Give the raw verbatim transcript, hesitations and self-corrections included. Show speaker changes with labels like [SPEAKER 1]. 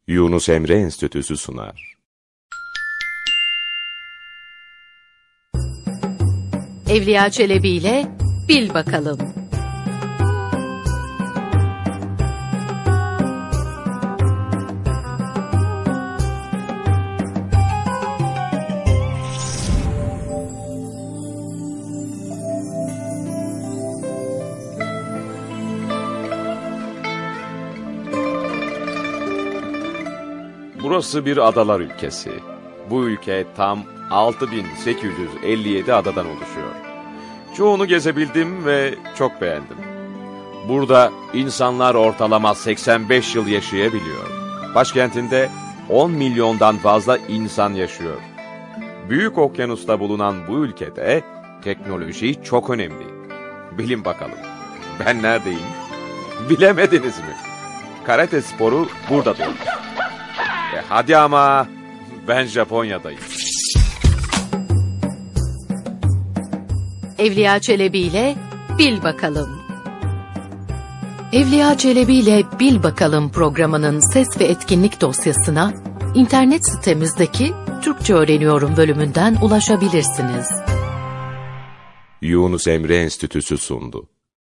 [SPEAKER 1] Yunus Emre Enstitüsü sunar.
[SPEAKER 2] Evliya Çelebi ile Bil Bakalım.
[SPEAKER 1] Burası bir adalar ülkesi. Bu ülke tam altı bin sekiz yüz elli yedi adadan oluşuyor. Çoğunu gezebildim ve çok beğendim. Burada insanlar ortalama seksen beş yıl yaşayabiliyor. Başkentinde on milyondan fazla insan yaşıyor. Büyük okyanusta bulunan bu ülkede teknoloji çok önemli. Bilin bakalım, ben neredeyim? Bilemediniz mi? Karate sporu burada doğmuş. E hadi ama, ben Japonya'dayım.
[SPEAKER 2] Evliya Çelebi ile Bil Bakalım. Evliya Çelebi ile Bil Bakalım programının ses ve etkinlik dosyasına internet sitemizdeki Türkçe Öğreniyorum bölümünden ulaşabilirsiniz.
[SPEAKER 1] Yunus Emre Enstitüsü sundu.